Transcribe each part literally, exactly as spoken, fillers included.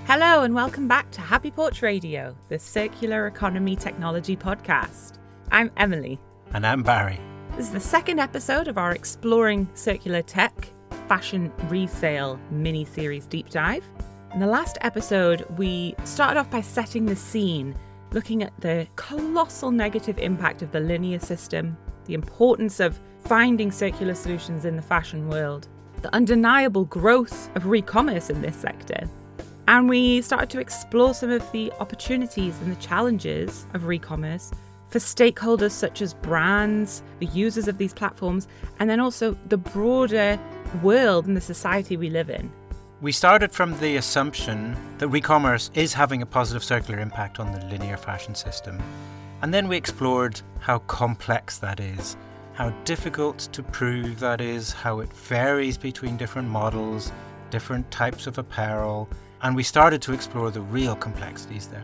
Hello and welcome back to Happy Porch Radio, the Circular Economy Technology podcast. I'm Emily. And I'm Barry. This is the second episode of our Exploring Circular Tech Fashion Resale mini-series deep dive. In the last episode, we started off by setting the scene, looking at the colossal negative impact of the linear system, the importance of finding circular solutions in the fashion world, the undeniable growth of re-commerce in this sector. And we started to explore some of the opportunities and the challenges of re-commerce for stakeholders such as brands, the users of these platforms, and then also the broader world and the society we live in. We started from the assumption that re-commerce is having a positive circular impact on the linear fashion system. And then we explored how complex that is, how difficult to prove that is, how it varies between different models, different types of apparel, and we started to explore the real complexities there.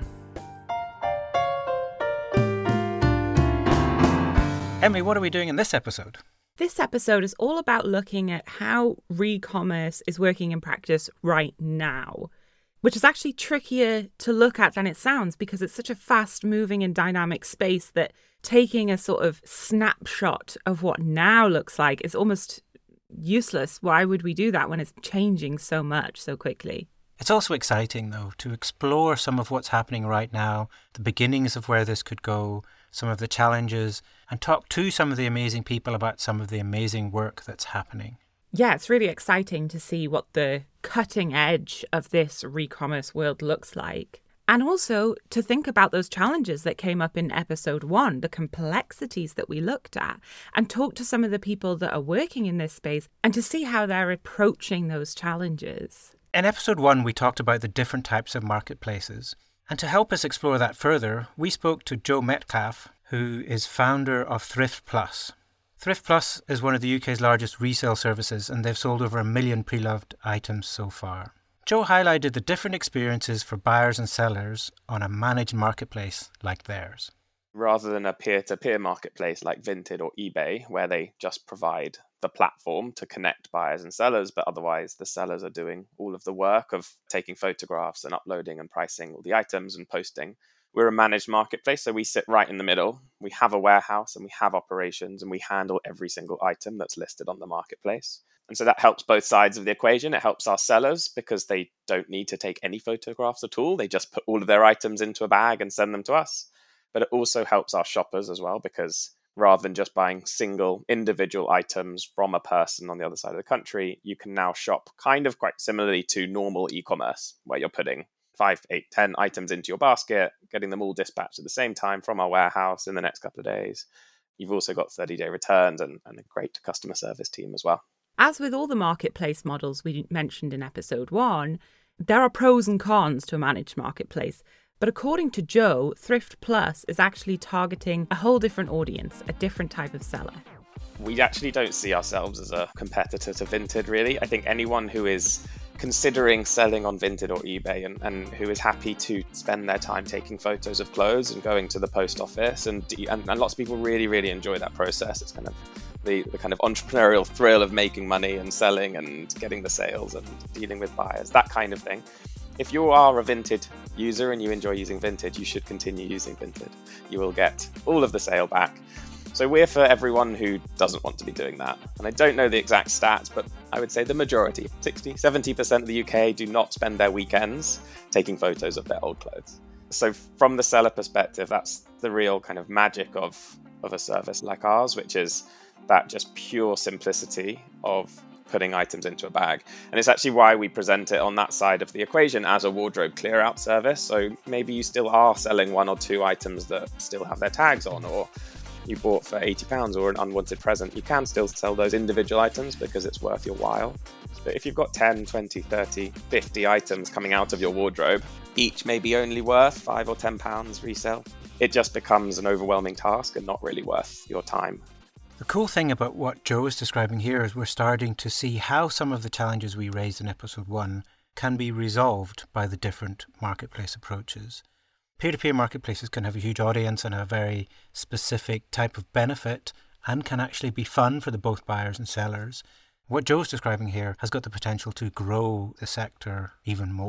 Emily, what are we doing in this episode? This episode is all about looking at how re-commerce is working in practice right now, which is actually trickier to look at than it sounds because it's such a fast-moving and dynamic space that taking a sort of snapshot of what now looks like is almost useless. Why would we do that when it's changing so much so quickly? It's also exciting, though, to explore some of what's happening right now, the beginnings of where this could go, some of the challenges, and talk to some of the amazing people about some of the amazing work that's happening. Yeah, it's really exciting to see what the cutting edge of this re-commerce world looks like. And also to think about those challenges that came up in episode one, the complexities that we looked at, and talk to some of the people that are working in this space and to see how they're approaching those challenges. In episode one, we talked about the different types of marketplaces. And to help us explore that further, we spoke to Joe Metcalfe, who is founder of Thrift Plus. Thrift Plus is one of the U K's largest resale services, and they've sold over a million pre-loved items so far. Joe highlighted the different experiences for buyers and sellers on a managed marketplace like theirs. Rather than a peer-to-peer marketplace like Vinted or eBay, where they just provide the platform to connect buyers and sellers, but otherwise the sellers are doing all of the work of taking photographs and uploading and pricing all the items and posting. We're a managed marketplace, so we sit right in the middle. We have a warehouse and we have operations and we handle every single item that's listed on the marketplace. And so that helps both sides of the equation. It helps our sellers because they don't need to take any photographs at all. They just put all of their items into a bag and send them to us. But it also helps our shoppers as well, because rather than just buying single individual items from a person on the other side of the country, you can now shop kind of quite similarly to normal e-commerce, where you're putting five, eight, ten items into your basket, getting them all dispatched at the same time from our warehouse in the next couple of days. You've also got thirty-day returns and, and a great customer service team as well. As with all the marketplace models we mentioned in episode one, there are pros and cons to a managed marketplace. But according to Joe, Thrift Plus is actually targeting a whole different audience, a different type of seller. We actually don't see ourselves as a competitor to Vinted, really. I think anyone who is considering selling on Vinted or eBay and, and who is happy to spend their time taking photos of clothes and going to the post office, and, and, and lots of people really, really enjoy that process. It's kind of the, the kind of entrepreneurial thrill of making money and selling and getting the sales and dealing with buyers, that kind of thing. If you are a Vinted user and you enjoy using Vinted, you should continue using Vinted. You will get all of the sale back. So we're for everyone who doesn't want to be doing that. And I don't know the exact stats, but I would say the majority, sixty, seventy percent of the U K do not spend their weekends taking photos of their old clothes. So from the seller perspective, that's the real kind of magic of, of a service like ours, which is that just pure simplicity of putting items into a bag. And it's actually why we present it on that side of the equation as a wardrobe clear out service. So maybe you still are selling one or two items that still have their tags on, or you bought for eighty pounds or an unwanted present. You can still sell those individual items because it's worth your while. But if you've got ten, twenty, thirty, fifty items coming out of your wardrobe, each may be only worth five or ten pounds resale, it just becomes an overwhelming task and not really worth your time. The cool thing about what Joe is describing here is we're starting to see how some of the challenges we raised in episode one can be resolved by the different marketplace approaches. Peer-to-peer marketplaces can have a huge audience and a very specific type of benefit and can actually be fun for the both buyers and sellers. What Joe's describing here has got the potential to grow the sector even more.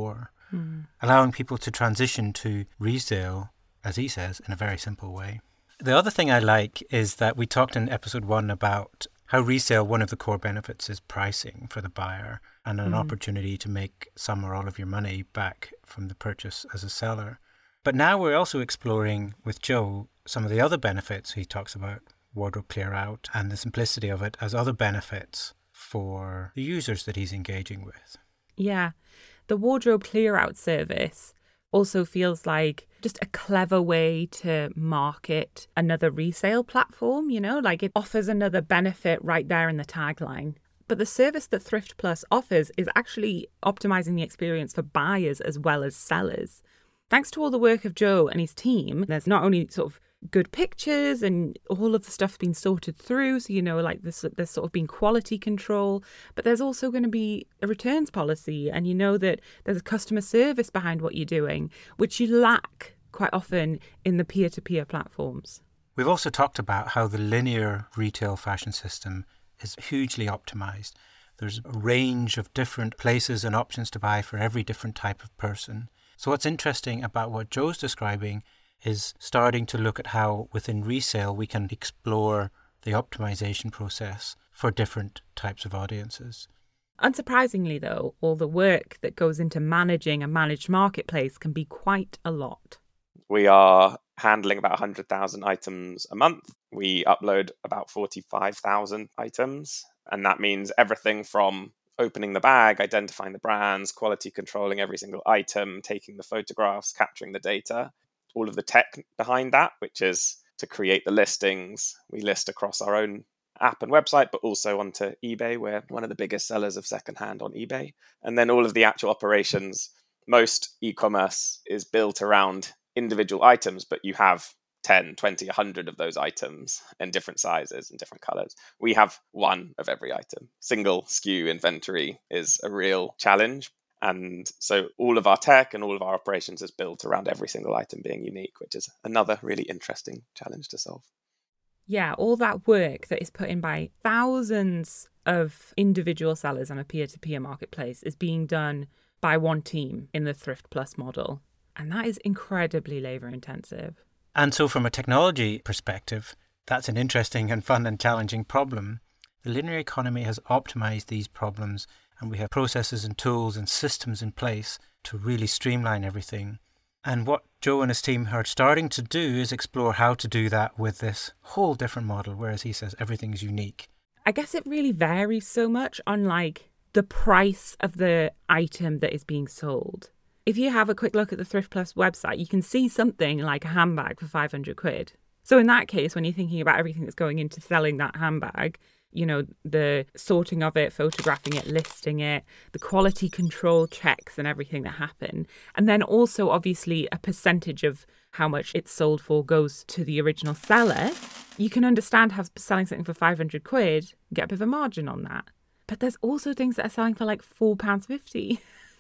mm. allowing people to transition to resale, as he says, in a very simple way. The other thing I like is that we talked in episode one about how resale, one of the core benefits is pricing for the buyer and an mm. opportunity to make some or all of your money back from the purchase as a seller. But now we're also exploring with Joe some of the other benefits. He talks about wardrobe clear out and the simplicity of it as other benefits for the users that he's engaging with. Yeah, the wardrobe clear out service also feels like just a clever way to market another resale platform, you know, like it offers another benefit right there in the tagline. But the service that Thrift Plus offers is actually optimizing the experience for buyers as well as sellers. Thanks to all the work of Joe and his team, there's not only sort of good pictures and all of the stuff's been sorted through, so you know, like this, there's sort of been quality control, but there's also going to be a returns policy, and you know that there's a customer service behind what you're doing, which you lack quite often in the peer-to-peer platforms. We've also talked about how the linear retail fashion system is hugely optimized. There's a range of different places and options to buy for every different type of person. So what's interesting about what Joe's describing is starting to look at how within resale we can explore the optimization process for different types of audiences. Unsurprisingly, though, all the work that goes into managing a managed marketplace can be quite a lot. We are handling about one hundred thousand items a month. We upload about forty-five thousand items. And that means everything from opening the bag, identifying the brands, quality controlling every single item, taking the photographs, capturing the data, all of the tech behind that, which is to create the listings. We list across our own app and website, but also onto eBay. We're one of the biggest sellers of secondhand on eBay. And then all of the actual operations. Most e-commerce is built around individual items, but you have ten, twenty, one hundred of those items in different sizes and different colors. We have one of every item. Single S K U inventory is a real challenge. And so all of our tech and all of our operations is built around every single item being unique, which is another really interesting challenge to solve. Yeah, all that work that is put in by thousands of individual sellers on a peer-to-peer marketplace is being done by one team in the Thrift Plus model. And that is incredibly labor intensive. And so from a technology perspective, that's an interesting and fun and challenging problem. The linear economy has optimized these problems, and we have processes and tools and systems in place to really streamline everything. And what Joe and his team are starting to do is explore how to do that with this whole different model, whereas he says everything's unique. I guess it really varies so much on like the price of the item that is being sold. If you have a quick look at the Thrift Plus website, you can see something like a handbag for five hundred quid. So in that case, when you're thinking about everything that's going into selling that handbag, you know, the sorting of it, photographing it, listing it, the quality control checks and everything that happen. And then also, obviously, a percentage of how much it's sold for goes to the original seller. You can understand how selling something for five hundred quid, get a bit of a margin on that. But there's also things that are selling for like four pounds fifty.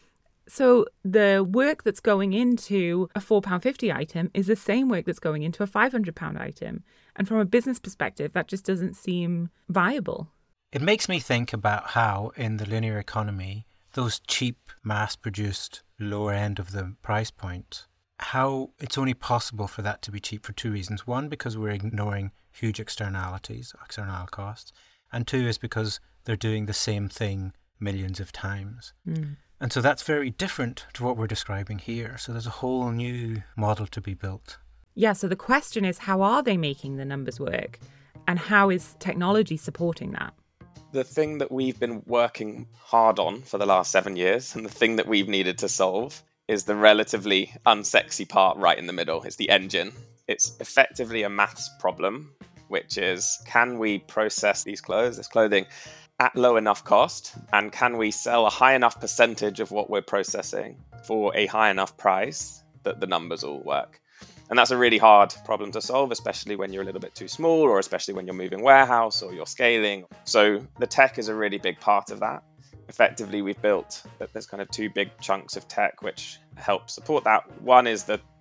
So the work that's going into a four pounds fifty item is the same work that's going into a five hundred pounds item. And from a business perspective, that just doesn't seem viable. It makes me think about how in the linear economy, those cheap, mass-produced, lower end of the price point, how it's only possible for that to be cheap for two reasons. One, because we're ignoring huge externalities, external costs. And two is because they're doing the same thing millions of times. Mm. And so that's very different to what we're describing here. So there's a whole new model to be built. Yeah, so the question is, how are they making the numbers work? And how is technology supporting that? The thing that we've been working hard on for the last seven years, and the thing that we've needed to solve, is the relatively unsexy part right in the middle. It's the engine. It's effectively a maths problem, which is, can we process these clothes, this clothing, at low enough cost, and can we sell a high enough percentage of what we're processing for a high enough price that the numbers all work? And that's a really hard problem to solve, especially when you're a little bit too small, or especially when you're moving warehouse or you're scaling. So the tech is a really big part of that. Effectively, we've built, there's kind of two big chunks of tech which help support that. One is the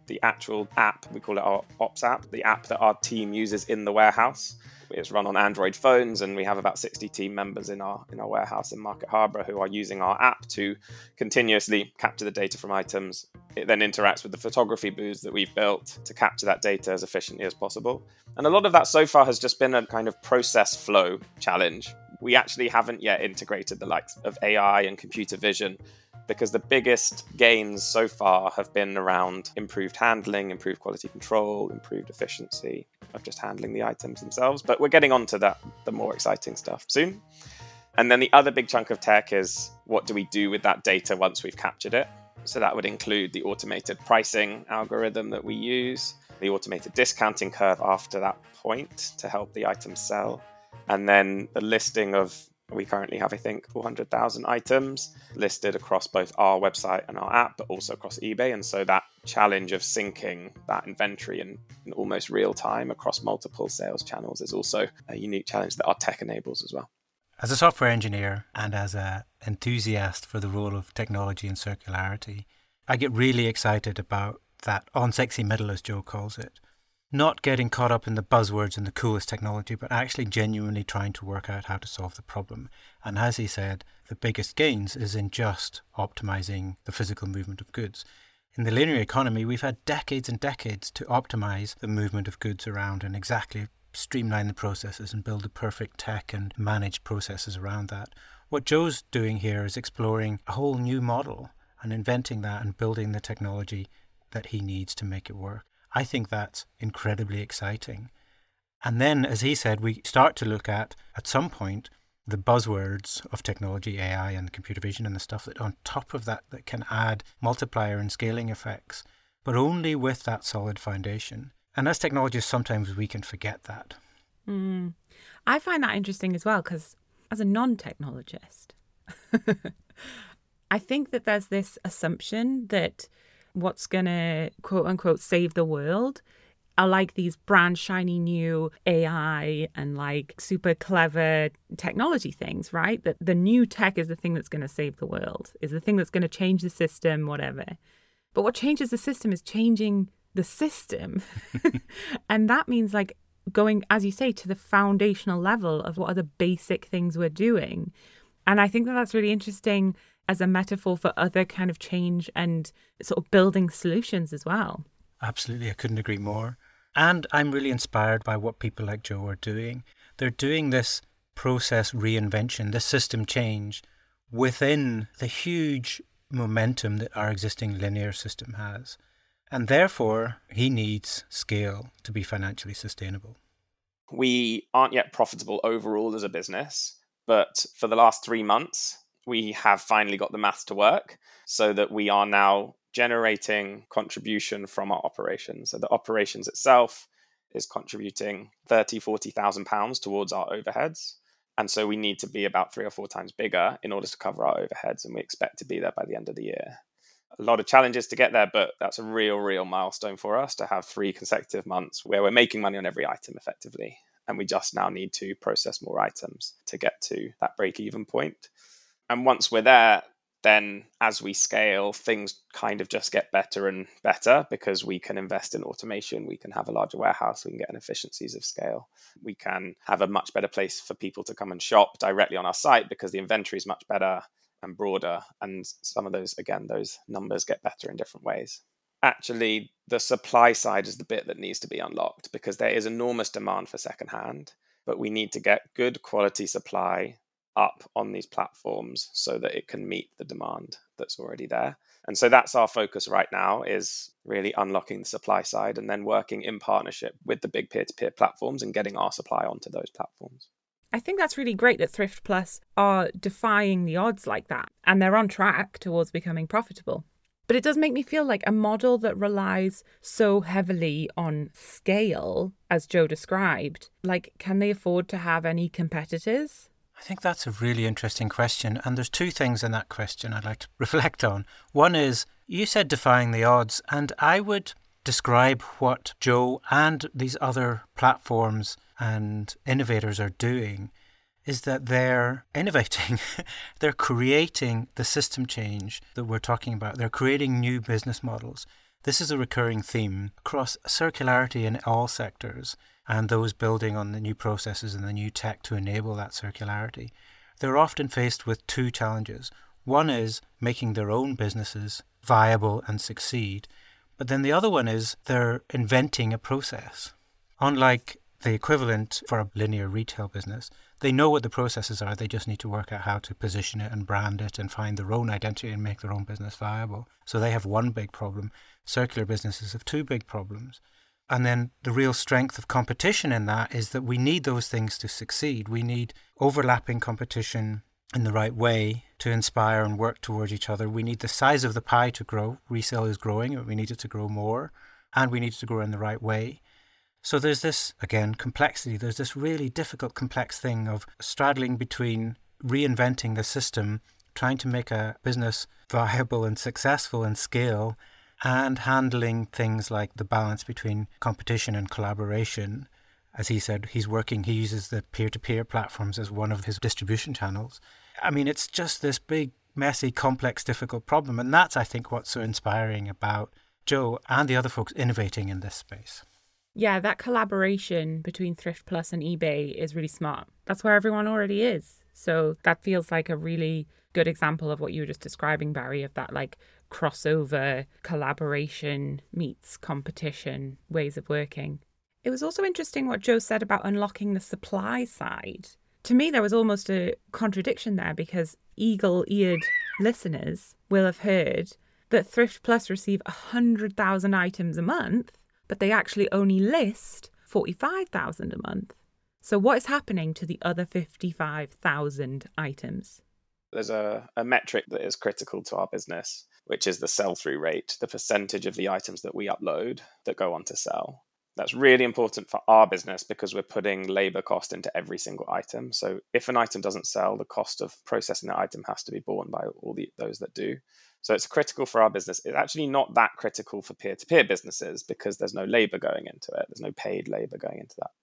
the actual app, we call it our Ops app, the app that our team uses in the warehouse. It's run on Android phones, and we have about sixty team members in our in our warehouse in Market Harborough who are using our app to continuously capture the data from items. It then interacts with the photography booths that we've built to capture that data as efficiently as possible. And a lot of that so far has just been a kind of process flow challenge. We actually haven't yet integrated the likes of A I and computer vision, because the biggest gains so far have been around improved handling, improved quality control, improved efficiency of just handling the items themselves. But we're getting onto that, the more exciting stuff soon. And then the other big chunk of tech is, what do we do with that data once we've captured it? So that would include the automated pricing algorithm that we use, the automated discounting curve after that point to help the items sell, and then the listing of, we currently have, I think, four hundred thousand items listed across both our website and our app, but also across eBay. And so that challenge of syncing that inventory in, in almost real time across multiple sales channels is also a unique challenge that our tech enables as well. As a software engineer and as an enthusiast for the role of technology and circularity, I get really excited about that unsexy middle, as Joe calls it. Not getting caught up in the buzzwords and the coolest technology, but actually genuinely trying to work out how to solve the problem. And as he said, the biggest gains is in just optimizing the physical movement of goods. In the linear economy, we've had decades and decades to optimize the movement of goods around and exactly streamline the processes and build the perfect tech and manage processes around that. What Joe's doing here is exploring a whole new model and inventing that and building the technology that he needs to make it work. I think that's incredibly exciting. And then, as he said, we start to look at, at some point, the buzzwords of technology, A I and computer vision and the stuff that on top of that that can add multiplier and scaling effects, but only with that solid foundation. And as technologists, sometimes we can forget that. Mm. I find that interesting as well, because as a non-technologist, I think that there's this assumption that what's going to, quote unquote, save the world are like these brand shiny new A I and like super clever technology things, right? That the new tech is the thing that's going to save the world, is the thing that's going to change the system, whatever. But what changes the system is changing the system. And that means like going, as you say, to the foundational level of what are the basic things we're doing. And I think that that's really interesting as a metaphor for other kind of change and sort of building solutions as well. Absolutely. I couldn't agree more. And I'm really inspired by what people like Joe are doing. They're doing this process reinvention, this system change within the huge momentum that our existing linear system has. And therefore, he needs scale to be financially sustainable. We aren't yet profitable overall as a business, but for the last three months, we have finally got the maths to work so that we are now generating contribution from our operations. So the operations itself is contributing thirty, forty thousand pounds towards our overheads. And so we need to be about three or four times bigger in order to cover our overheads. And we expect to be there by the end of the year. A lot of challenges to get there, but that's a real, real milestone for us to have three consecutive months where we're making money on every item effectively. And we just now need to process more items to get to that break-even point. And once we're there, then as we scale, things kind of just get better and better because we can invest in automation. We can have a larger warehouse. We can get an efficiencies of scale. We can have a much better place for people to come and shop directly on our site because the inventory is much better and broader. And some of those, again, those numbers get better in different ways. Actually, the supply side is the bit that needs to be unlocked because there is enormous demand for secondhand, but we need to get good quality supply up on these platforms so that it can meet the demand that's already there. And so that's our focus right now, is really unlocking the supply side and then working in partnership with the big peer-to-peer platforms and getting our supply onto those platforms. I think that's really great that Thrift Plus are defying the odds like that and they're on track towards becoming profitable. But it does make me feel like a model that relies so heavily on scale, as Joe described, like, can they afford to have any competitors? I think that's a really interesting question. And there's two things in that question I'd like to reflect on. One is, you said defying the odds, and I would describe what Joe and these other platforms and innovators are doing is that they're innovating. They're creating the system change that we're talking about. They're creating new business models. This is a recurring theme across circularity in all sectors and those building on the new processes and the new tech to enable that circularity. They're often faced with two challenges. One is making their own businesses viable and succeed, but then the other one is they're inventing a process. Unlike the equivalent for a linear retail business, they know what the processes are, they just need to work out how to position it and brand it and find their own identity and make their own business viable. So they have one big problem. Circular businesses have two big problems. And then the real strength of competition in that is that we need those things to succeed. We need overlapping competition in the right way to inspire and work towards each other. We need the size of the pie to grow. Resale is growing, but we need it to grow more, and we need it to grow in the right way. So there's this, again, complexity. There's this really difficult, complex thing of straddling between reinventing the system, trying to make a business viable and successful in scale, and handling things like the balance between competition and collaboration. As he said, he's working, he uses the peer-to-peer platforms as one of his distribution channels. I mean, it's just this big, messy, complex, difficult problem. And that's, I think, what's so inspiring about Joe and the other folks innovating in this space. Yeah, that collaboration between Thrift Plus and eBay is really smart. That's where everyone already is. So that feels like a really good example of what you were just describing, Barry, of that like crossover collaboration meets competition ways of working. It was also interesting what Joe said about unlocking the supply side. To me, there was almost a contradiction there because eagle-eared listeners will have heard that Thrift Plus receive one hundred thousand items a month, but they actually only list forty-five thousand a month. So what is happening to the other fifty-five thousand items? There's a, a metric that is critical to our business, which is the sell-through rate, the percentage of the items that we upload that go on to sell. That's really important for our business because we're putting labor cost into every single item. So if an item doesn't sell, the cost of processing that item has to be borne by all the, those that do. So it's critical for our business. It's actually not that critical for peer-to-peer businesses because there's no labor going into it. There's no paid labor going into that.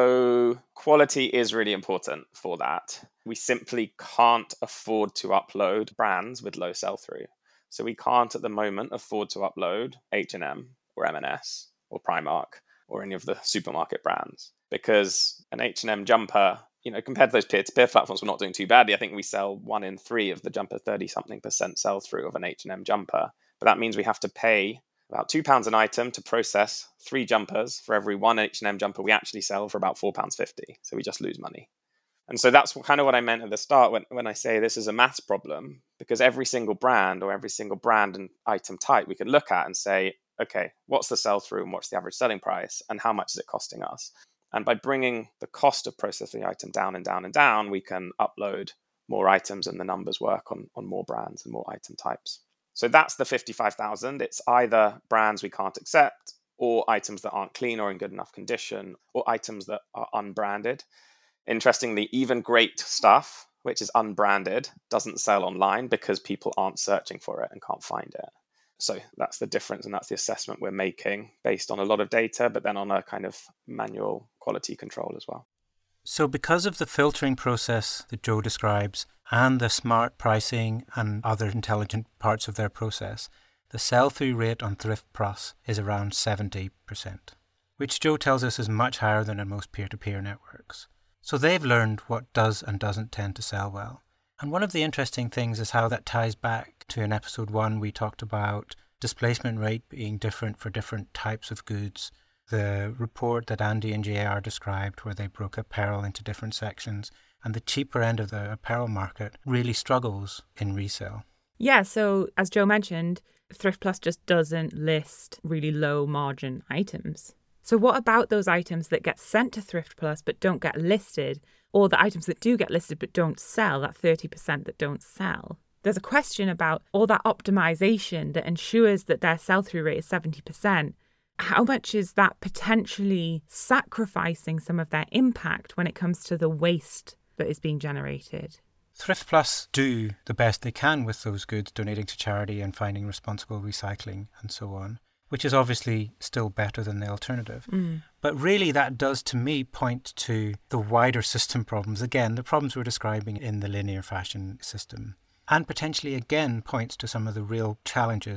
So quality is really important for that. We simply can't afford to upload brands with low sell-through. So we can't at the moment afford to upload H and M or M and S or Primark or any of the supermarket brands because an H and M jumper, you know, compared to those peer-to-peer platforms, we're not doing too badly. I think we sell one in three of the jumper, thirty-something percent sell-through of an H and M jumper. But that means we have to pay about two pounds an item to process three jumpers. For every one H and M jumper we actually sell for about four pounds fifty. So we just lose money. And so that's kind of what I meant at the start when, when I say this is a maths problem, because every single brand or every single brand and item type we could look at and say, okay, what's the sell-through and what's the average selling price and how much is it costing us? And by bringing the cost of processing the item down and down and down, we can upload more items and the numbers work on, on more brands and more item types. So that's the fifty-five thousand. It's either brands we can't accept or items that aren't clean or in good enough condition or items that are unbranded. Interestingly, even great stuff, which is unbranded, doesn't sell online because people aren't searching for it and can't find it. So that's the difference, and that's the assessment we're making based on a lot of data, but then on a kind of manual quality control as well. So because of the filtering process that Joe describes and the smart pricing and other intelligent parts of their process, the sell-through rate on Thrift Plus is around seventy percent, which Joe tells us is much higher than in most peer-to-peer networks. So they've learned what does and doesn't tend to sell well. And one of the interesting things is how that ties back to in episode one, we talked about displacement rate being different for different types of goods. The report that Andy and J R described where they broke apparel into different sections, and the cheaper end of the apparel market really struggles in resale. Yeah, so as Joe mentioned, Thrift Plus just doesn't list really low margin items. So what about those items that get sent to Thrift Plus but don't get listed, or the items that do get listed but don't sell, that thirty percent that don't sell? There's a question about all that optimization that ensures that their sell-through rate is seventy percent. How much is that potentially sacrificing some of their impact when it comes to the waste that is being generated? Thrift Plus do the best they can with those goods, donating to charity and finding responsible recycling and so on, which is obviously still better than the alternative. Mm. But really that does, to me, point to the wider system problems. Again, the problems we're describing in the linear fashion system. And potentially, again, points to some of the real challenges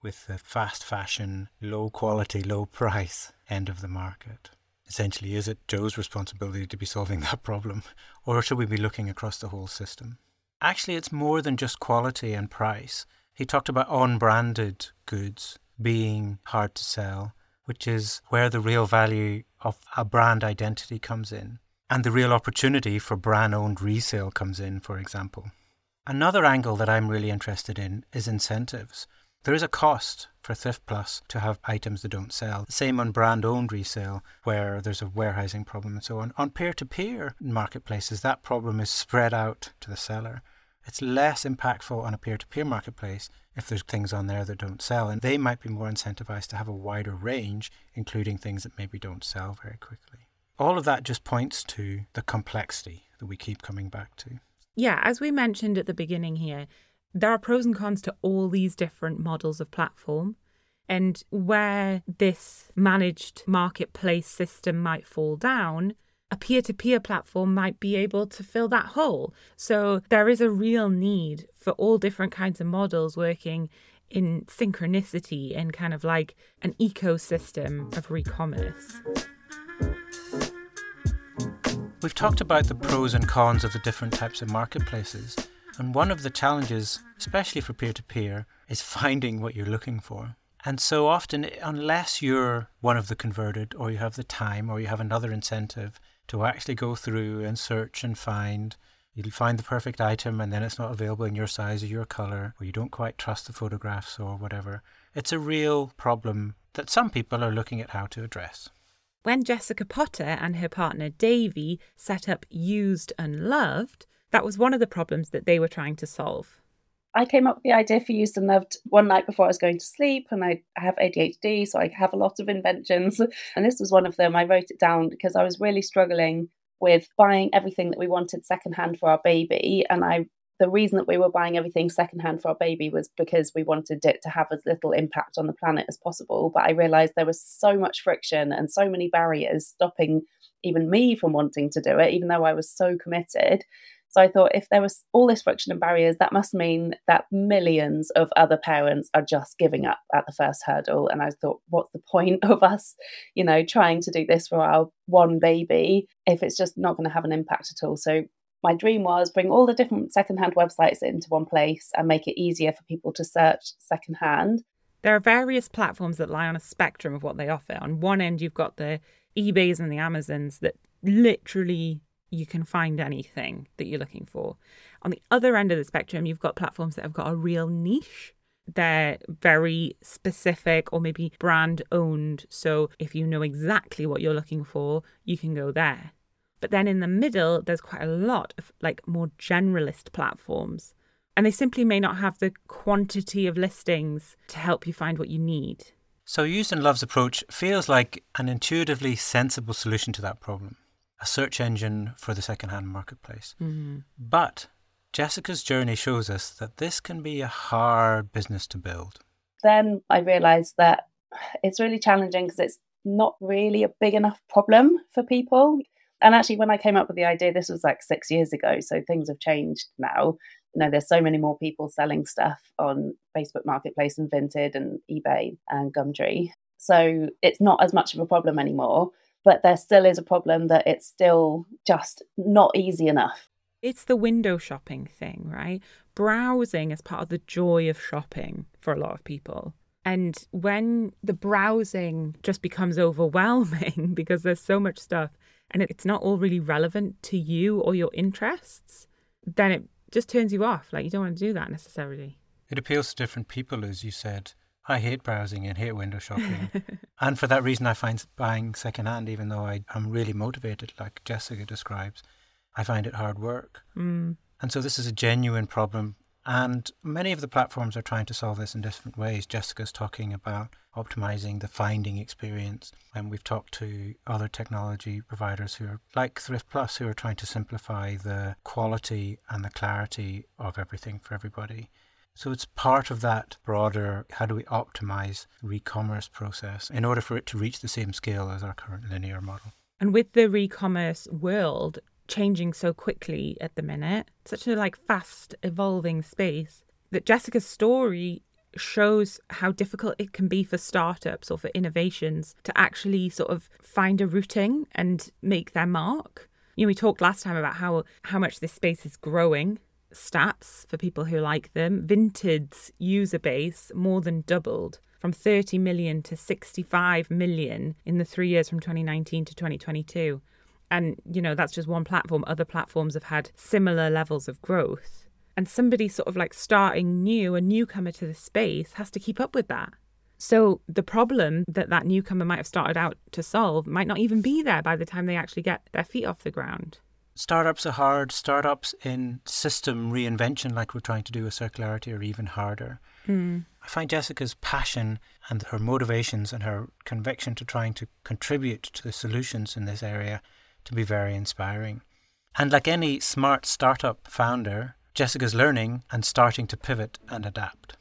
with the fast fashion, low quality, low price end of the market. Essentially, is it Joe's responsibility to be solving that problem, or should we be looking across the whole system? Actually, it's more than just quality and price. He talked about on-branded goods being hard to sell, which is where the real value of a brand identity comes in, and the real opportunity for brand-owned resale comes in, for example. Another angle that I'm really interested in is incentives. There is a cost for Thrift Plus to have items that don't sell. Same on brand-owned resale, where there's a warehousing problem and so on. On peer-to-peer marketplaces, that problem is spread out to the seller. It's less impactful on a peer-to-peer marketplace if there's things on there that don't sell, and they might be more incentivized to have a wider range, including things that maybe don't sell very quickly. All of that just points to the complexity that we keep coming back to. Yeah, as we mentioned at the beginning here, there are pros and cons to all these different models of platform. And where this managed marketplace system might fall down, a peer-to-peer platform might be able to fill that hole. So there is a real need for all different kinds of models working in synchronicity and kind of like an ecosystem of re-commerce. We've talked about the pros and cons of the different types of marketplaces, and one of the challenges, especially for peer-to-peer, is finding what you're looking for. And so often, unless you're one of the converted, or you have the time, or you have another incentive to actually go through and search and find, you'll find the perfect item and then it's not available in your size or your colour, or you don't quite trust the photographs or whatever. It's a real problem that some people are looking at how to address. When Jessica Potter and her partner Davey set up Used and Loved, that was one of the problems that they were trying to solve. I came up with the idea for Used and Loved one night before I was going to sleep, and I have A D H D, so I have a lot of inventions. And this was one of them. I wrote it down because I was really struggling with buying everything that we wanted secondhand for our baby. And I, the reason that we were buying everything secondhand for our baby was because we wanted it to have as little impact on the planet as possible. But I realised there was so much friction and so many barriers stopping even me from wanting to do it, even though I was so committed. So I thought if there was all this friction and barriers, that must mean that millions of other parents are just giving up at the first hurdle. And I thought, what's the point of us, you know, trying to do this for our one baby if it's just not going to have an impact at all? So my dream was bring all the different secondhand websites into one place and make it easier for people to search secondhand. There are various platforms that lie on a spectrum of what they offer. On one end, you've got the eBays and the Amazons that literally you can find anything that you're looking for. On the other end of the spectrum, you've got platforms that have got a real niche. They're very specific or maybe brand owned. So if you know exactly what you're looking for, you can go there. But then in the middle, there's quite a lot of like more generalist platforms. And they simply may not have the quantity of listings to help you find what you need. So Used and Loved's approach feels like an intuitively sensible solution to that problem. A search engine for the secondhand marketplace. Mm-hmm. But Jessica's journey shows us that this can be a hard business to build. Then I realised that it's really challenging because it's not really a big enough problem for people. And actually, when I came up with the idea, this was like six years ago, so things have changed now. You know, there's so many more people selling stuff on Facebook Marketplace and Vinted and eBay and Gumtree. So it's not as much of a problem anymore. But there still is a problem that it's still just not easy enough. It's the window shopping thing, right? Browsing is part of the joy of shopping for a lot of people. And when the browsing just becomes overwhelming because there's so much stuff and it's not all really relevant to you or your interests, then it just turns you off. Like, you don't want to do that necessarily. It appeals to different people, as you said. I hate browsing and hate window shopping. And for that reason, I find buying secondhand, even though I, I'm really motivated, like Jessica describes, I find it hard work. Mm. And so this is a genuine problem. And many of the platforms are trying to solve this in different ways. Jessica's talking about optimizing the finding experience. And we've talked to other technology providers who are like Thrift Plus, who are trying to simplify the quality and the clarity of everything for everybody. So it's part of that broader, how do we optimize the re-commerce process in order for it to reach the same scale as our current linear model? And with the re-commerce world changing so quickly at the minute, such a like fast evolving space, that Jessica's story shows how difficult it can be for startups or for innovations to actually sort of find a routing and make their mark. You know, we talked last time about how, how much this space is growing. Stats for people who like them. Vinted's user base more than doubled from thirty million to sixty-five million in the three years from twenty nineteen to twenty twenty-two. And, you know, that's just one platform. Other platforms have had similar levels of growth. And somebody sort of like starting new, a newcomer to the space, has to keep up with that. So the problem that that newcomer might have started out to solve might not even be there by the time they actually get their feet off the ground. Startups are hard. Startups in system reinvention, like we're trying to do with circularity, are even harder. Mm. I find Jessica's passion and her motivations and her conviction to trying to contribute to the solutions in this area to be very inspiring. And like any smart startup founder, Jessica's learning and starting to pivot and adapt.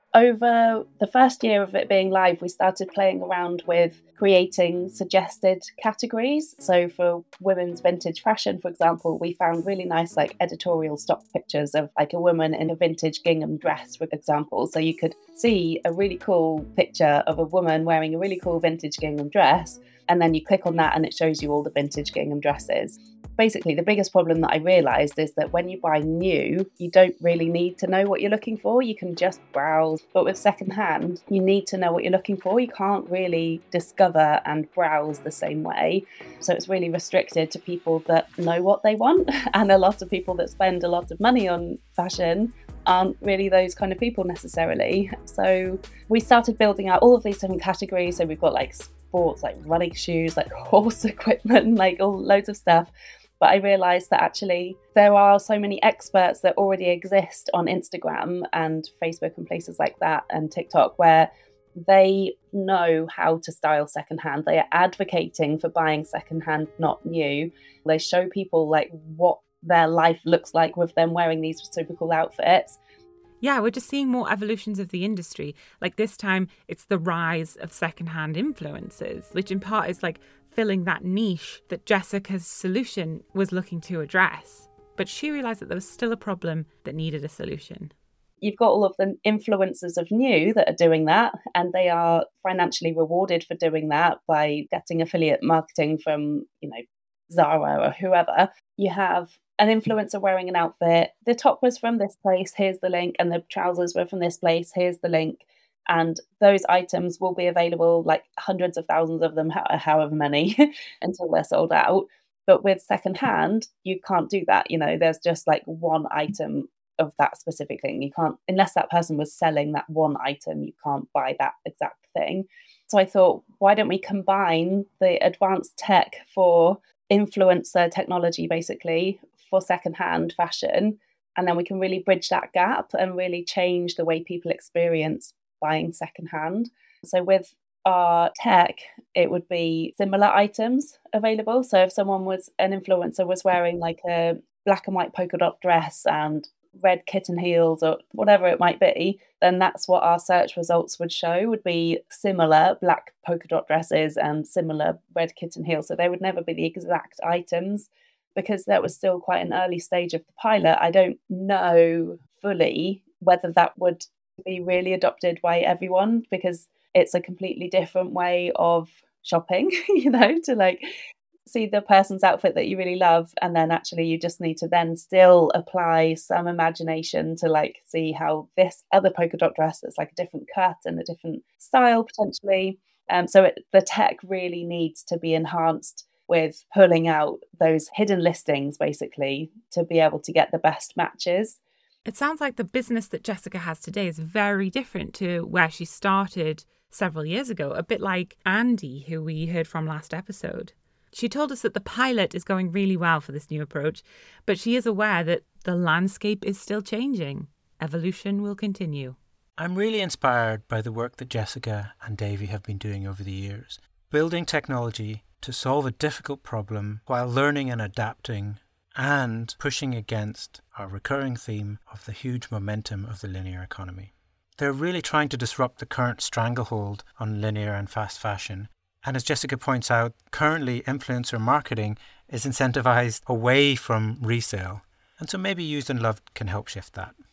Over the first year of it being live, we started playing around with creating suggested categories. So for women's vintage fashion, for example, we found really nice like editorial stock pictures of like a woman in a vintage gingham dress, for example. So you could see a really cool picture of a woman wearing a really cool vintage gingham dress, and then you click on that and it shows you all the vintage gingham dresses. Basically, the biggest problem that I realised is that when you buy new, you don't really need to know what you're looking for. You can just browse. But with secondhand, you need to know what you're looking for. You can't really discover and browse the same way. So it's really restricted to people that know what they want. And a lot of people that spend a lot of money on fashion aren't really those kind of people necessarily. So we started building out all of these different categories. So we've got like sports, like running shoes, like horse equipment, like all loads of stuff. But I realised that actually there are so many experts that already exist on Instagram and Facebook and places like that and TikTok where they know how to style secondhand. They are advocating for buying secondhand, not new. They show people like what their life looks like with them wearing these super cool outfits. Yeah, we're just seeing more evolutions of the industry. Like this time, it's the rise of secondhand influencers, which in part is like filling that niche that Jessica's solution was looking to address. But she realised that there was still a problem that needed a solution. You've got all of the influencers of new that are doing that, and they are financially rewarded for doing that by getting affiliate marketing from, you know, Zara or whoever. You have an influencer wearing an outfit. The top was from this place, here's the link, and the trousers were from this place, here's the link. And those items will be available, like hundreds of thousands of them, however many, until they're sold out. But with secondhand, you can't do that. You know, there's just like one item of that specific thing. You can't, unless that person was selling that one item, you can't buy that exact thing. So I thought, why don't we combine the advanced tech for influencer technology, basically, for secondhand fashion, and then we can really bridge that gap and really change the way people experience buying secondhand. So with our tech, it would be similar items available. So if someone was, an influencer was wearing like a black and white polka dot dress and red kitten heels or whatever it might be, then that's what our search results would show, would be similar black polka dot dresses and similar red kitten heels. So they would never be the exact items. Because that was still quite an early stage of the pilot, I don't know fully whether that would be really adopted by everyone, because it's a completely different way of shopping, you know, to like see the person's outfit that you really love, and then actually you just need to then still apply some imagination to like see how this other polka dot dress that's like a different cut and a different style potentially. Um, so it, the tech really needs to be enhanced with pulling out those hidden listings, basically, to be able to get the best matches. It sounds like the business that Jessica has today is very different to where she started several years ago, a bit like Andy, who we heard from last episode. She told us that the pilot is going really well for this new approach, but she is aware that the landscape is still changing. Evolution will continue. I'm really inspired by the work that Jessica and Davey have been doing over the years, building technology to solve a difficult problem while learning and adapting and pushing against our recurring theme of the huge momentum of the linear economy. They're really trying to disrupt the current stranglehold on linear and fast fashion. And as Jessica points out, currently influencer marketing is incentivized away from resale. And so maybe Used and Loved can help shift that.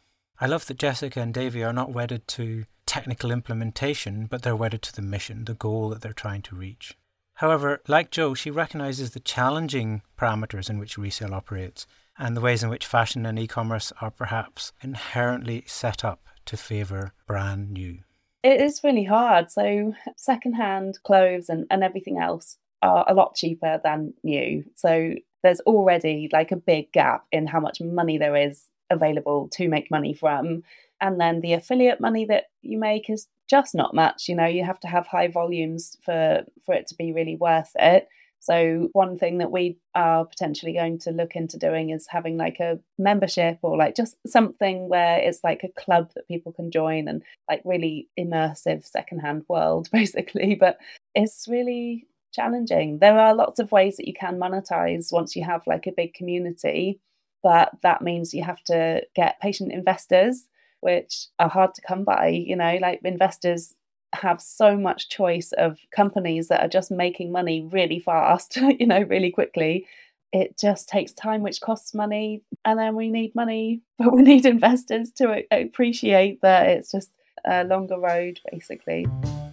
I love that Jessica and Davy are not wedded to technical implementation, but they're wedded to the mission, the goal that they're trying to reach. However, like Jo, she recognises the challenging parameters in which resale operates and the ways in which fashion and e-commerce are perhaps inherently set up to favour brand new. It is really hard. So secondhand clothes and, and everything else are a lot cheaper than new. So there's already like a big gap in how much money there is available to make money from. And then the affiliate money that you make is just not much. You know, you have to have high volumes for, for it to be really worth it. So one thing that we are potentially going to look into doing is having like a membership or like just something where it's like a club that people can join and like really immersive secondhand world, basically. But it's really challenging. There are lots of ways that you can monetize once you have like a big community, but that means you have to get patient investors, which are hard to come by. You know, like investors have so much choice of companies that are just making money really fast, you know, really quickly. It just takes time, which costs money. And then we need money, but we need investors to appreciate that it's just a longer road, basically.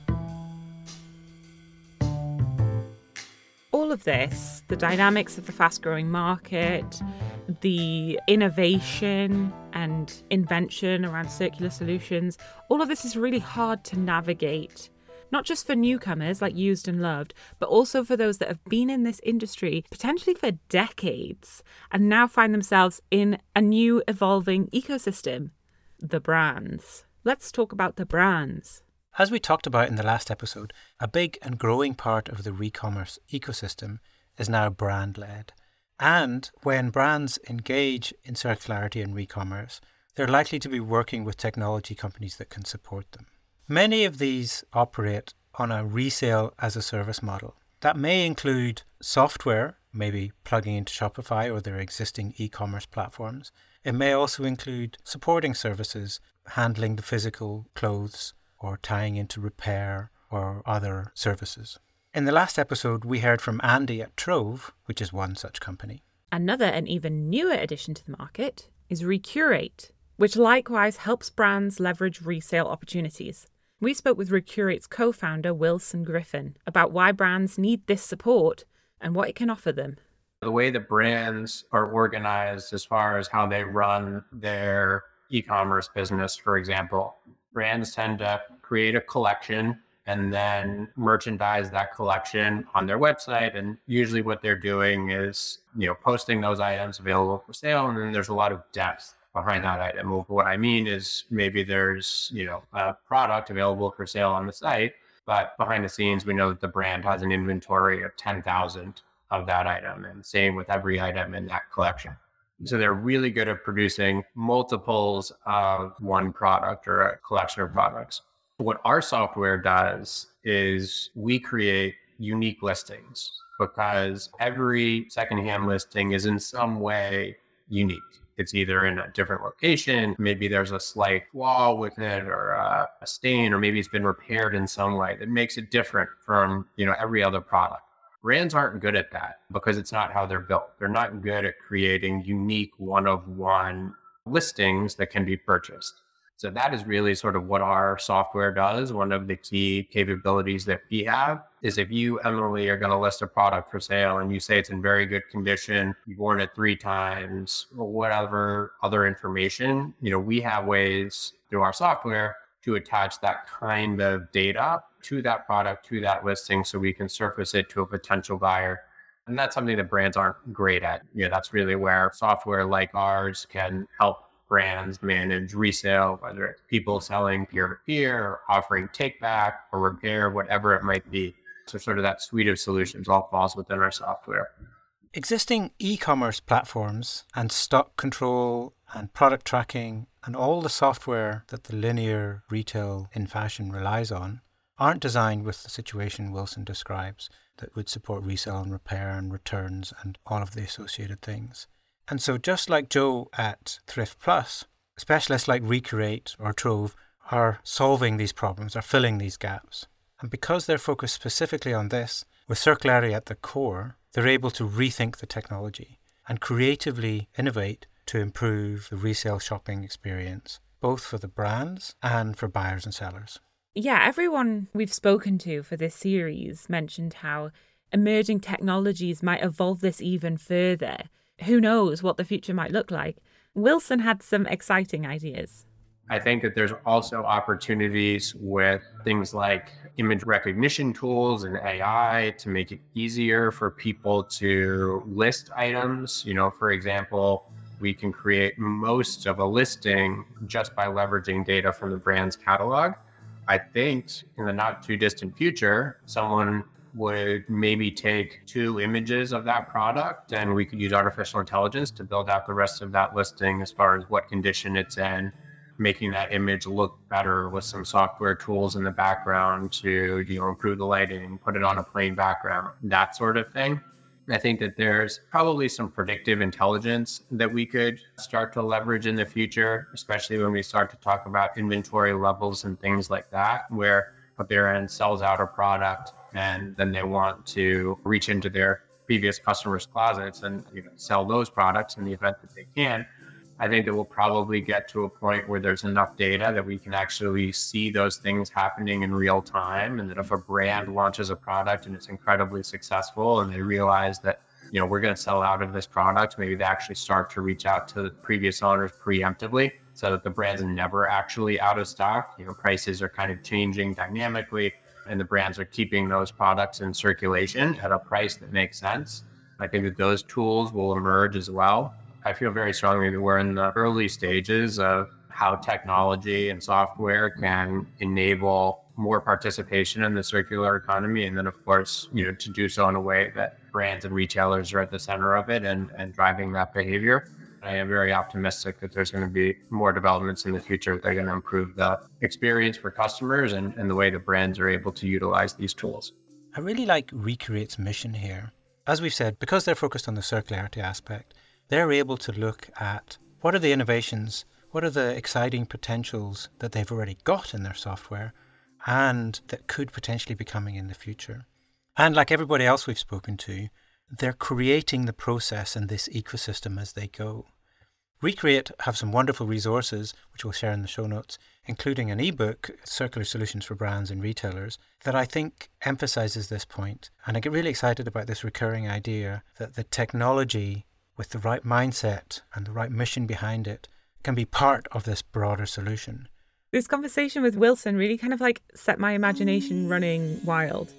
All of this, the dynamics of the fast-growing market, the innovation and invention around circular solutions, all of this is really hard to navigate, not just for newcomers like Used and Loved, but also for those that have been in this industry potentially for decades and now find themselves in a new evolving ecosystem, the brands. Let's talk about the brands. As we talked about in the last episode, a big and growing part of the re-commerce ecosystem is now brand-led. And when brands engage in circularity and re-commerce, they're likely to be working with technology companies that can support them. Many of these operate on a resale as a service model. That may include software, maybe plugging into Shopify or their existing e-commerce platforms. It may also include supporting services, handling the physical clothes, or tying into repair or other services. In the last episode, we heard from Andy at Trove, which is one such company. Another and even newer addition to the market is Recurate, which likewise helps brands leverage resale opportunities. We spoke with Recurate's co-founder, Wilson Griffin, about why brands need this support and what it can offer them. The way that brands are organized as far as how they run their e-commerce business, for example, brands tend to create a collection and then merchandise that collection on their website. And usually what they're doing is, you know, posting those items available for sale. And then there's a lot of depth behind that item. What I mean is maybe there's, you know, a product available for sale on the site, but behind the scenes, we know that the brand has an inventory of ten thousand of that item, and same with every item in that collection. So they're really good at producing multiples of one product or a collection of products. What our software does is we create unique listings because every secondhand listing is in some way unique. It's either in a different location, maybe there's a slight flaw with it or a, a stain, or maybe it's been repaired in some way that makes it different from, you know, every other product. Brands aren't good at that because it's not how they're built. They're not good at creating unique one-of-one listings that can be purchased. So that is really sort of what our software does. One of the key capabilities that we have is if you, Emily, are going to list a product for sale and you say it's in very good condition, you've worn it three times, or whatever other information, you know, we have ways through our software to attach that kind of data to that product, to that listing, so we can surface it to a potential buyer. And that's something that brands aren't great at. You know, that's really where software like ours can help brands manage resale, whether it's people selling peer-to-peer or offering take-back or repair, whatever it might be. So sort of that suite of solutions all falls within our software. Existing e-commerce platforms and stock control and product tracking and all the software that the linear retail in fashion relies on aren't designed with the situation Wilson describes that would support resale and repair and returns and all of the associated things. And so just like Jo at Thrift Plus, specialists like Recurate or Trove are solving these problems, are filling these gaps. And because they're focused specifically on this, with circularity at the core, they're able to rethink the technology and creatively innovate to improve the resale shopping experience both for the brands and for buyers and sellers. Yeah, everyone we've spoken to for this series mentioned how emerging technologies might evolve this even further. Who knows what the future might look like? Wilson had some exciting ideas. I think that there's also opportunities with things like image recognition tools and A I to make it easier for people to list items. You know, for example, we can create most of a listing just by leveraging data from the brand's catalog. I think in the not too distant future, someone would maybe take two images of that product and we could use artificial intelligence to build out the rest of that listing as far as what condition it's in, making that image look better with some software tools in the background to, you know, improve the lighting, put it on a plain background, that sort of thing. I think that there's probably some predictive intelligence that we could start to leverage in the future, especially when we start to talk about inventory levels and things like that, where a brand sells out a product and then they want to reach into their previous customers' closets and, you know, sell those products in the event that they can. I think that we'll probably get to a point where there's enough data that we can actually see those things happening in real time. And that if a brand launches a product and it's incredibly successful and they realize that, you know, we're going to sell out of this product, maybe they actually start to reach out to the previous owners preemptively so that the brand's never actually out of stock. You know, prices are kind of changing dynamically and the brands are keeping those products in circulation at a price that makes sense. I think that those tools will emerge as well. I feel very strongly that we're in the early stages of how technology and software can enable more participation in the circular economy. And then, of course, you know, to do so in a way that brands and retailers are at the center of it and, and driving that behavior. I am very optimistic that there's going to be more developments in the future that are going to improve the experience for customers and, and the way the brands are able to utilize these tools. I really like Recreate's mission here. As we've said, because they're focused on the circularity aspect, they're able to look at what are the innovations, what are the exciting potentials that they've already got in their software and that could potentially be coming in the future. And like everybody else we've spoken to, they're creating the process and this ecosystem as they go. Recreate have some wonderful resources, which we'll share in the show notes, including an ebook, Circular Solutions for Brands and Retailers, that I think emphasizes this point. And I get really excited about this recurring idea that the technology with the right mindset and the right mission behind it can be part of this broader solution. This conversation with Wilson really kind of like set my imagination running wild.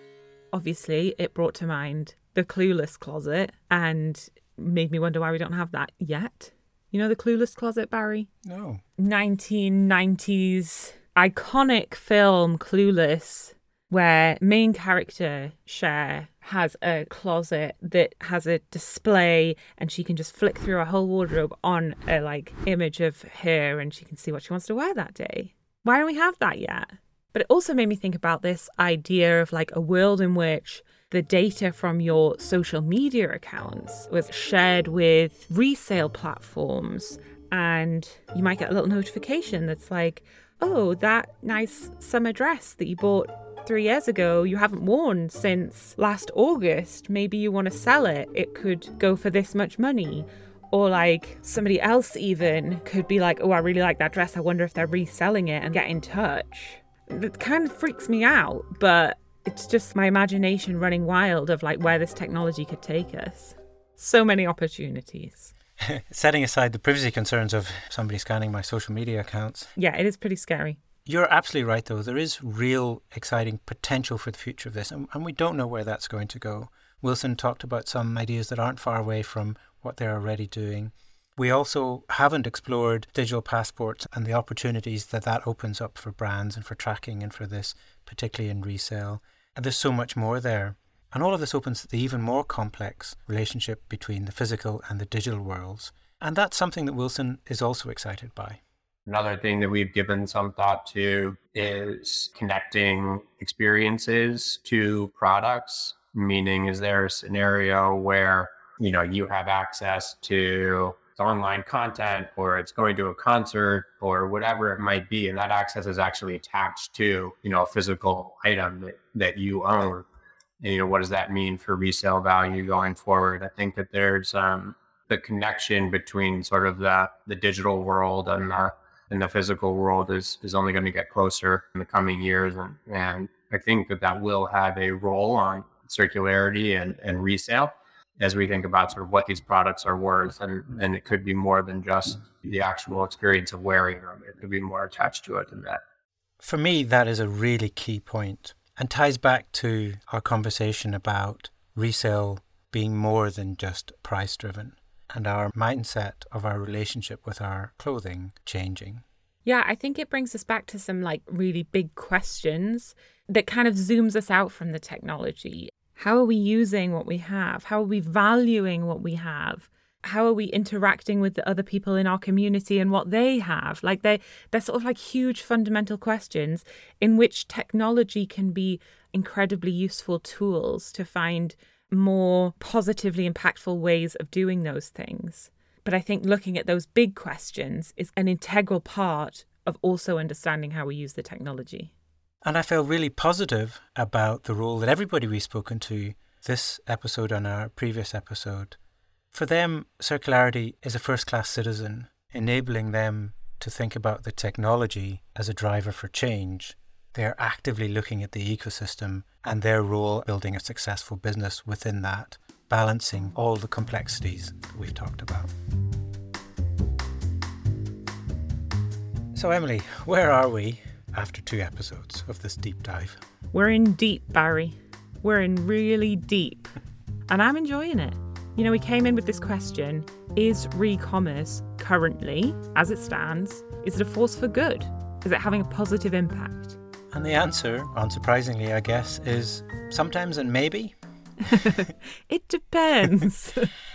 Obviously, it brought to mind the Clueless closet and made me wonder why we don't have that yet. You know the Clueless closet, Barry? No. nineteen nineties iconic film Clueless, where main character Cher has a closet that has a display and she can just flick through a whole wardrobe on a like image of her and she can see what she wants to wear that day. Why don't we have that yet? But it also made me think about this idea of like a world in which the data from your social media accounts was shared with resale platforms and you might get a little notification that's like, oh, that nice summer dress that you bought three years ago, you haven't worn since last August. Maybe you want to sell it. It could go for this much money. Or like somebody else even could be like, oh, I really like that dress. I wonder if they're reselling it and get in touch. It kind of freaks me out, but it's just my imagination running wild of like where this technology could take us. So many opportunities. Setting aside the privacy concerns of somebody scanning my social media accounts. Yeah, it is pretty scary. You're absolutely right, though. There is real exciting potential for the future of this, and, and we don't know where that's going to go. Wilson talked about some ideas that aren't far away from what they're already doing. We also haven't explored digital passports and the opportunities that that opens up for brands and for tracking and for this, particularly in resale. And there's so much more there. And all of this opens the even more complex relationship between the physical and the digital worlds. And that's something that Wilson is also excited by. Another thing that we've given some thought to is connecting experiences to products, meaning is there a scenario where, you know, you have access to online content or it's going to a concert or whatever it might be, and that access is actually attached to, you know, a physical item that, that you own. And, you know, what does that mean for resale value going forward? I think that there's um, the connection between sort of the, the digital world and the in the physical world is, is only going to get closer in the coming years. And, and I think that that will have a role on circularity and, and resale as we think about sort of what these products are worth. And, and it could be more than just the actual experience of wearing them. It could be more attached to it than that. For me, that is a really key point and ties back to our conversation about resale being more than just price driven and our mindset of our relationship with our clothing changing. Yeah, I think it brings us back to some like really big questions that kind of zooms us out from the technology. How are we using what we have? How are we valuing what we have? How are we interacting with the other people in our community and what they have? Like they, they're sort of like huge fundamental questions in which technology can be incredibly useful tools to find more positively impactful ways of doing those things. But I think looking at those big questions is an integral part of also understanding how we use the technology. And I feel really positive about the role that everybody we've spoken to this episode and our previous episode. For them, circularity is a first-class citizen, enabling them to think about the technology as a driver for change. They are actively looking at the ecosystem and their role building a successful business within that, balancing all the complexities that we've talked about. So Emily, where are we after two episodes of this deep dive? We're in deep, Barry. We're in really deep. And I'm enjoying it. You know, we came in with this question, is re-commerce currently, as it stands, is it a force for good? Is it having a positive impact? And the answer, unsurprisingly, I guess, is sometimes and maybe. It depends.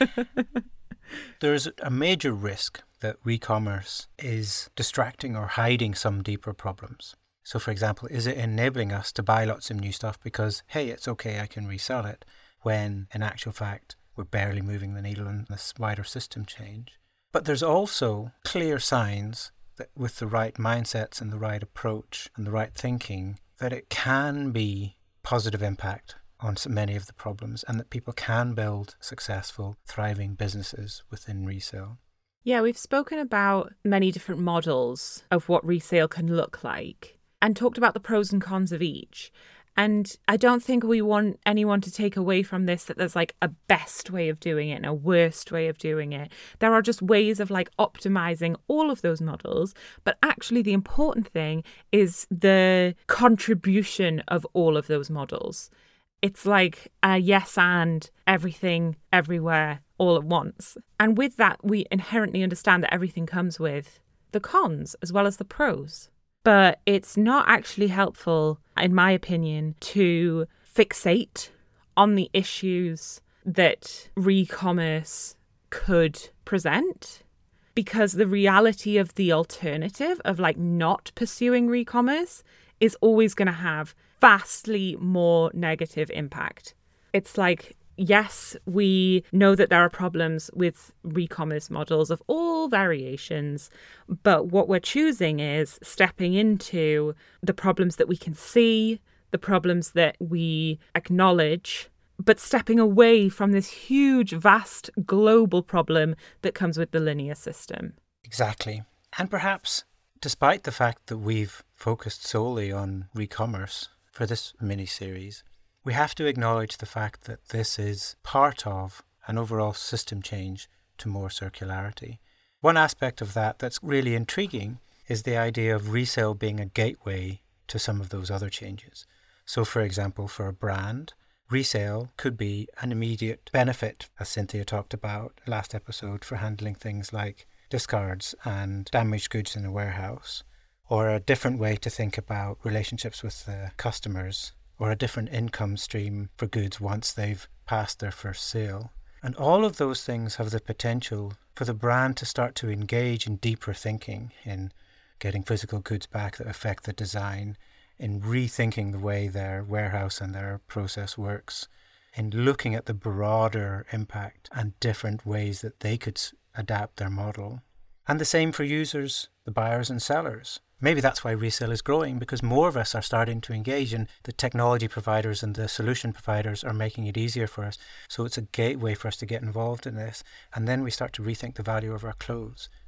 There's a major risk that re-commerce is distracting or hiding some deeper problems. So, for example, is it enabling us to buy lots of new stuff because, hey, it's okay, I can resell it, when in actual fact, we're barely moving the needle in this wider system change? But there's also clear signs that with the right mindsets and the right approach and the right thinking, that it can be positive impact on so many of the problems and that people can build successful, thriving businesses within resale. Yeah, we've spoken about many different models of what resale can look like and talked about the pros and cons of each. And I don't think we want anyone to take away from this that there's like a best way of doing it and a worst way of doing it. There are just ways of like optimizing all of those models. But actually the important thing is the contribution of all of those models. It's like a yes and everything, everywhere, all at once. And with that, we inherently understand that everything comes with the cons as well as the pros. But it's not actually helpful, in my opinion, to fixate on the issues that re-commerce could present, because the reality of the alternative of like not pursuing re-commerce is always going to have vastly more negative impact. It's like, yes, we know that there are problems with re-commerce models of all variations, but what we're choosing is stepping into the problems that we can see, the problems that we acknowledge, but stepping away from this huge, vast global problem that comes with the linear system. Exactly. And perhaps, despite the fact that we've focused solely on re-commerce for this mini-series, we have to acknowledge the fact that this is part of an overall system change to more circularity. One aspect of that that's really intriguing is the idea of resale being a gateway to some of those other changes. So, for example, for a brand, resale could be an immediate benefit, as Cynthia talked about last episode, for handling things like discards and damaged goods in a warehouse, or a different way to think about relationships with the customers, or a different income stream for goods once they've passed their first sale. And all of those things have the potential for the brand to start to engage in deeper thinking, in getting physical goods back that affect the design, in rethinking the way their warehouse and their process works, in looking at the broader impact and different ways that they could adapt their model. And the same for users, the buyers and sellers. Maybe that's why resale is growing, because more of us are starting to engage, and the technology providers and the solution providers are making it easier for us. So it's a gateway for us to get involved in this. And then we start to rethink the value of our clothes.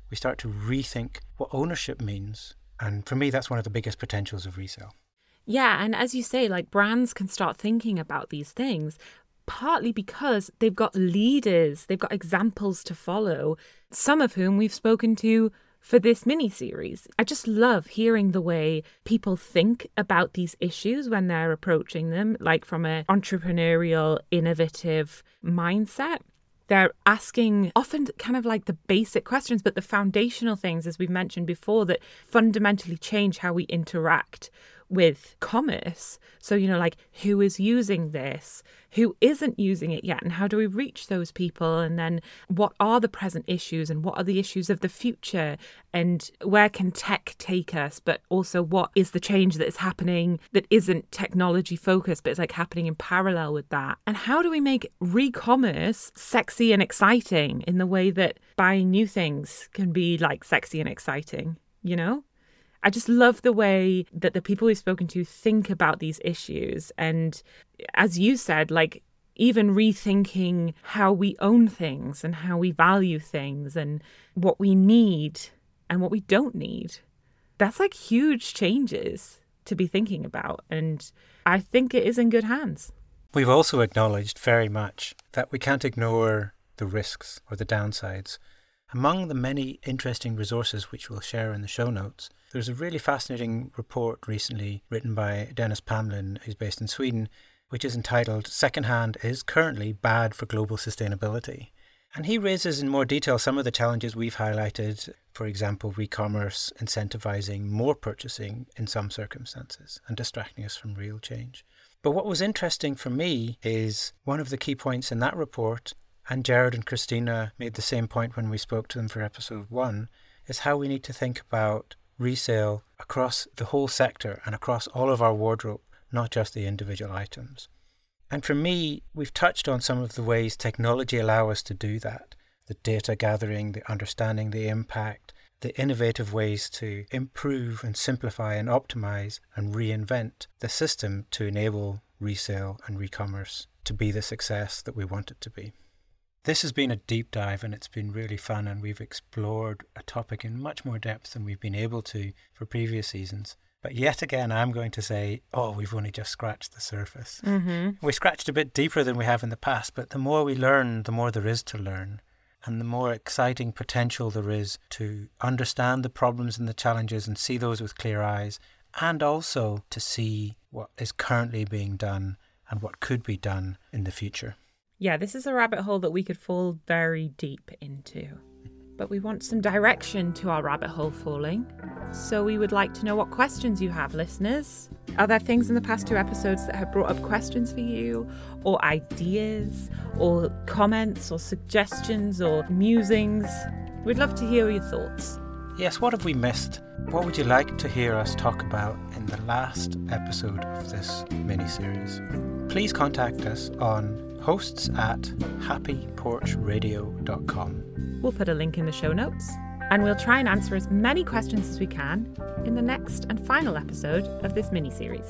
we start to rethink what ownership means. And for me, that's one of the biggest potentials of resale. Yeah, and as you say, like brands can start thinking about these things, partly because they've got leaders, they've got examples to follow, some of whom we've spoken to for this mini-series. I just love hearing the way people think about these issues when they're approaching them, like from an entrepreneurial, innovative mindset. They're asking often kind of like the basic questions, but the foundational things, as we mentioned before, that fundamentally change how we interact with commerce. So, you know, like who is using this, who isn't using it yet, and how do we reach those people? And then what are the present issues and what are the issues of the future? And where can tech take us? But also what is the change that is happening that isn't technology focused, but it's like happening in parallel with that? And how do we make re-commerce sexy and exciting in the way that buying new things can be like sexy and exciting, you know? I just love the way that the people we've spoken to think about these issues. And as you said, like even rethinking how we own things and how we value things and what we need and what we don't need. That's like huge changes to be thinking about. And I think it is in good hands. We've also acknowledged very much that we can't ignore the risks or the downsides. Among the many interesting resources which we'll share in the show notes, there's a really fascinating report recently written by Dennis Pamlin, who's based in Sweden, which is entitled Secondhand is Currently Bad for Global Sustainability. And he raises in more detail some of the challenges we've highlighted, for example, re-commerce incentivizing more purchasing in some circumstances and distracting us from real change. But what was interesting for me is one of the key points in that report, and Jared and Christina made the same point when we spoke to them for episode one, is how we need to think about resale across the whole sector and across all of our wardrobe, not just the individual items. And for me, we've touched on some of the ways technology allow us to do that. The data gathering, the understanding the impact, the innovative ways to improve and simplify and optimize and reinvent the system to enable resale and re-commerce to be the success that we want it to be. This has been a deep dive and it's been really fun, and we've explored a topic in much more depth than we've been able to for previous seasons. But yet again, I'm going to say, oh, we've only just scratched the surface. Mm-hmm. We scratched a bit deeper than we have in the past, but the more we learn, the more there is to learn. And the more exciting potential there is to understand the problems and the challenges and see those with clear eyes, and also to see what is currently being done and what could be done in the future. Yeah, this is a rabbit hole that we could fall very deep into. But we want some direction to our rabbit hole falling. So we would like to know what questions you have, listeners. Are there things in the past two episodes that have brought up questions for you, or ideas, or comments, or suggestions, or musings? We'd love to hear your thoughts. Yes, what have we missed? What would you like to hear us talk about in the last episode of this mini-series? Please contact us on hosts at happy porch radio dot com. We'll put a link in the show notes, and we'll try and answer as many questions as we can in the next and final episode of this mini-series.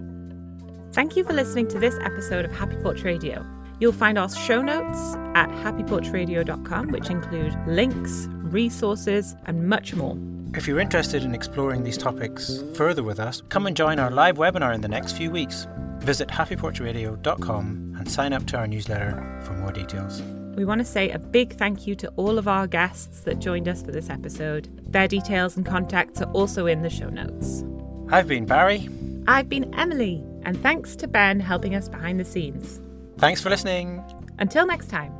Thank you for listening to this episode of Happy Porch Radio. You'll find our show notes at happy porch radio dot com, which include links, resources, and much more. If you're interested in exploring these topics further with us, come and join our live webinar in the next few weeks. Visit happy porch radio dot com and sign up to our newsletter for more details. We want to say a big thank you to all of our guests that joined us for this episode. Their details and contacts are also in the show notes. I've been Barry. I've been Emily. And thanks to Ben helping us behind the scenes. Thanks for listening. Until next time.